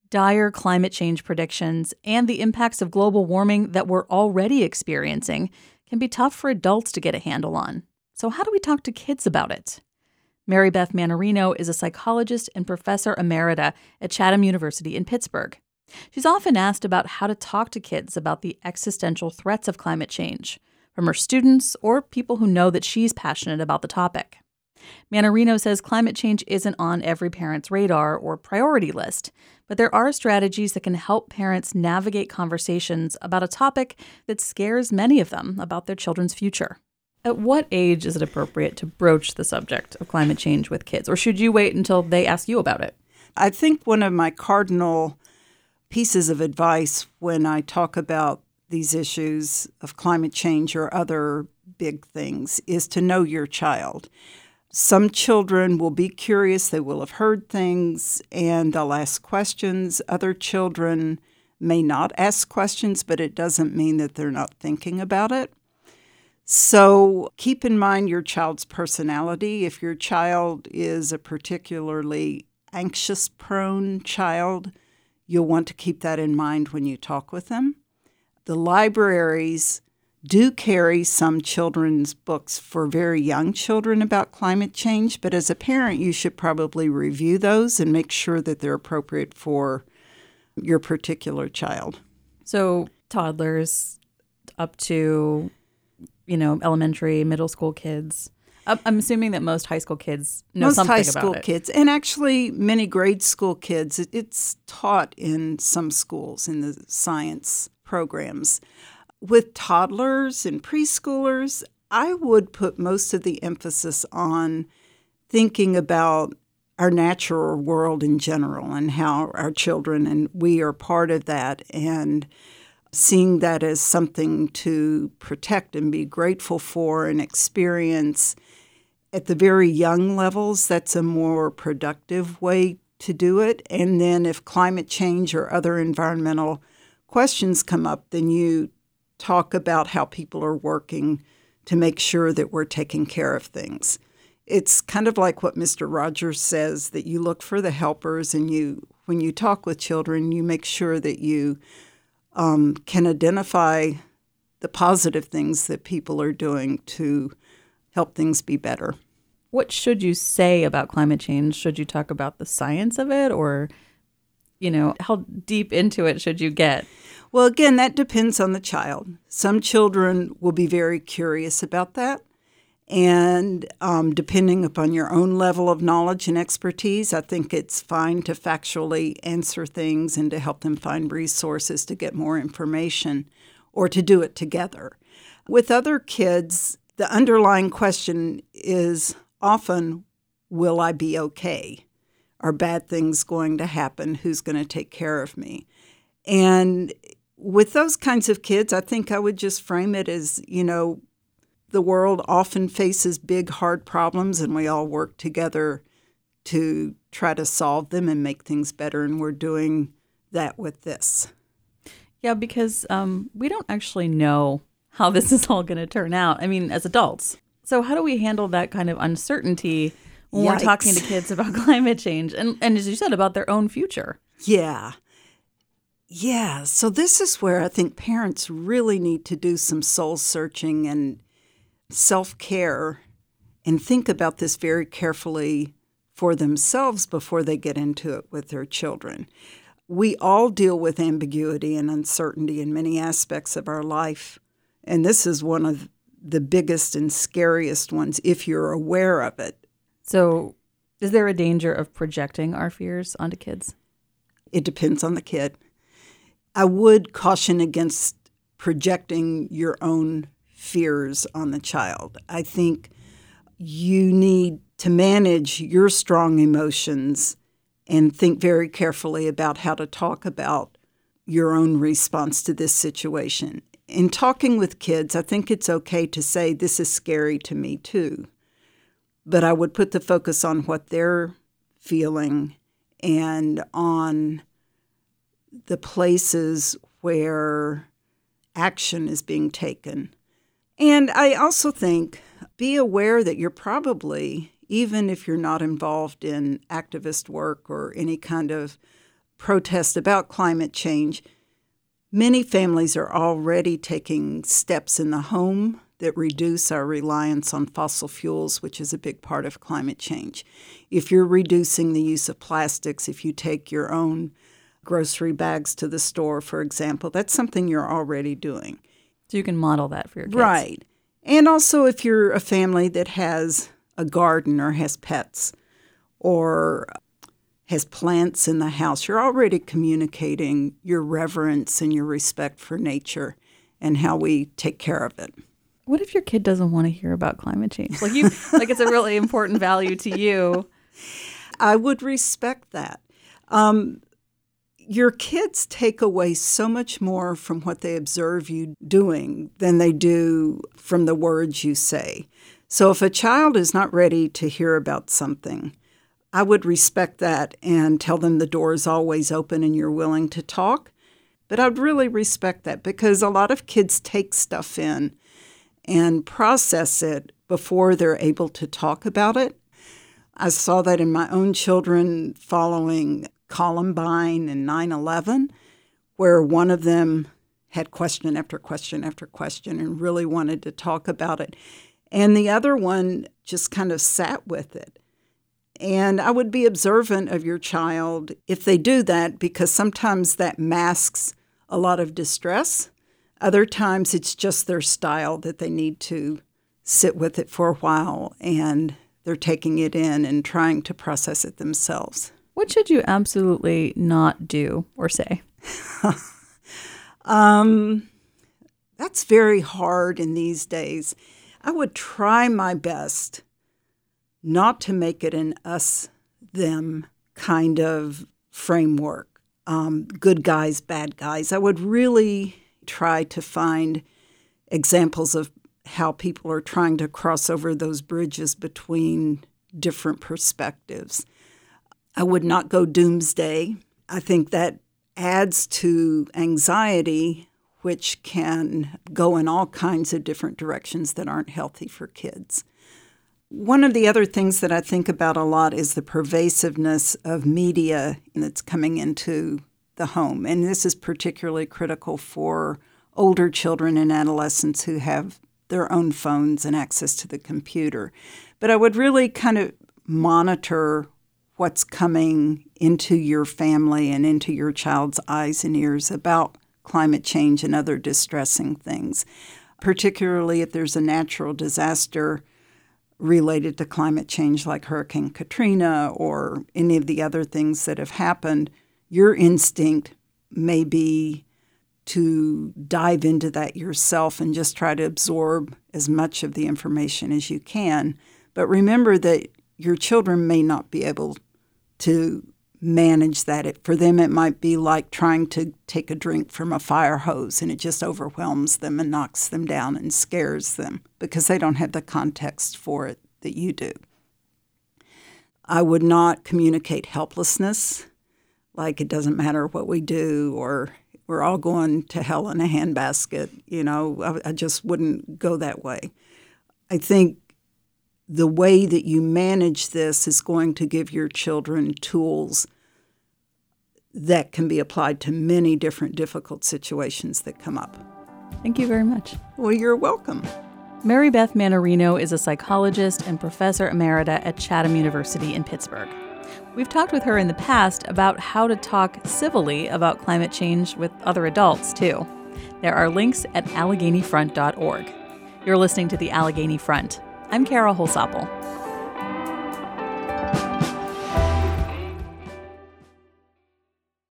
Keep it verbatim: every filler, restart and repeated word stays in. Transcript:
Dire climate change predictions and the impacts of global warming that we're already experiencing can be tough for adults to get a handle on. So how do we talk to kids about it? Mary Beth Mannarino is a psychologist and professor emerita at Chatham University in Pittsburgh. She's often asked about how to talk to kids about the existential threats of climate change, from her students or people who know that she's passionate about the topic. Mannarino says climate change isn't on every parent's radar or priority list, but there are strategies that can help parents navigate conversations about a topic that scares many of them about their children's future. At what age is it appropriate to broach the subject of climate change with kids, or should you wait until they ask you about it? I think one of my cardinal pieces of advice when I talk about these issues of climate change or other big things is to know your child. Some children will be curious, they will have heard things, and they'll ask questions. Other children may not ask questions, but it doesn't mean that they're not thinking about it. So keep in mind your child's personality. If your child is a particularly anxious-prone child, you'll want to keep that in mind when you talk with them. The libraries do carry some children's books for very young children about climate change, but as a parent, you should probably review those and make sure that they're appropriate for your particular child. So toddlers up to, you know, elementary, middle school kids. I'm assuming that most high school kids know most something about it. Most high school kids, and actually many grade school kids, it's taught in some schools in the science programs. With toddlers and preschoolers, I would put most of the emphasis on thinking about our natural world in general and how our children and we are part of that, and seeing that as something to protect and be grateful for and experience. At the very young levels, that's a more productive way to do it. And then if climate change or other environmental questions come up, then you talk about how people are working to make sure that we're taking care of things. It's kind of like what Mister Rogers says, that you look for the helpers, and you, when you talk with children, you make sure that you um, can identify the positive things that people are doing to help things be better. What should you say about climate change? Should you talk about the science of it, or, you know, how deep into it should you get? Well, again, that depends on the child. Some children will be very curious about that. And um, depending upon your own level of knowledge and expertise, I think it's fine to factually answer things and to help them find resources to get more information or to do it together. With other kids, the underlying question is often, will I be okay? Are bad things going to happen? Who's going to take care of me? And with those kinds of kids, I think I would just frame it as, you know, the world often faces big, hard problems, and we all work together to try to solve them and make things better, and we're doing that with this. Yeah, because um, we don't actually know how this is all going to turn out, I mean, as adults. So how do we handle that kind of uncertainty when Yikes. we're talking to kids about climate change and, and, as you said, about their own future? Yeah. Yeah, so this is where I think parents really need to do some soul searching and self-care and think about this very carefully for themselves before they get into it with their children. We all deal with ambiguity and uncertainty in many aspects of our life, and this is one of the biggest and scariest ones if you're aware of it. So is there a danger of projecting our fears onto kids? It depends on the kid. I would caution against projecting your own fears on the child. I think you need to manage your strong emotions and think very carefully about how to talk about your own response to this situation. In talking with kids, I think it's okay to say, this is scary to me too. But I would put the focus on what they're feeling and on the places where action is being taken. And I also think be aware that you're probably, even if you're not involved in activist work or any kind of protest about climate change, many families are already taking steps in the home that reduce our reliance on fossil fuels, which is a big part of climate change. If you're reducing the use of plastics, if you take your own grocery bags to the store, for example, that's something you're already doing. So you can model that for your kids. Right. And also if you're a family that has a garden or has pets or has plants in the house, you're already communicating your reverence and your respect for nature and how we take care of it. What if your kid doesn't want to hear about climate change? Like you, like it's a really important value to you. I would respect that. Um, your kids take away so much more from what they observe you doing than they do from the words you say. So if a child is not ready to hear about something, I would respect that and tell them the door is always open and you're willing to talk. But I'd really respect that because a lot of kids take stuff in and process it before they're able to talk about it. I saw that in my own children following Columbine and nine eleven, where one of them had question after question after question and really wanted to talk about it. And the other one just kind of sat with it. And I would be observant of your child if they do that, because sometimes that masks a lot of distress. Other times it's just their style that they need to sit with it for a while and they're taking it in and trying to process it themselves. What should you absolutely not do or say? um, that's very hard in these days. I would try my best not to make it an us-them kind of framework. Um, good guys, bad guys. I would really try to find examples of how people are trying to cross over those bridges between different perspectives. I would not go doomsday. I think that adds to anxiety, which can go in all kinds of different directions that aren't healthy for kids. One of the other things that I think about a lot is the pervasiveness of media that's coming into the home. And this is particularly critical for older children and adolescents who have their own phones and access to the computer. But I would really kind of monitor what's coming into your family and into your child's eyes and ears about climate change and other distressing things, particularly if there's a natural disaster related to climate change like Hurricane Katrina or any of the other things that have happened. Your instinct may be to dive into that yourself and just try to absorb as much of the information as you can. But remember that your children may not be able to manage that. It, for them, it might be like trying to take a drink from a fire hose, and it just overwhelms them and knocks them down and scares them because they don't have the context for it that you do. I would not communicate helplessness, like it doesn't matter what we do or we're all going to hell in a handbasket. You know, I, I just wouldn't go that way. I think the way that you manage this is going to give your children tools that can be applied to many different difficult situations that come up. Thank you very much. Well, you're welcome. Mary Beth Mannarino is a psychologist and professor emerita at Chatham University in Pittsburgh. We've talked with her in the past about how to talk civilly about climate change with other adults, too. There are links at Allegheny Front dot org. You're listening to the Allegheny Front. I'm Kara Holsapple.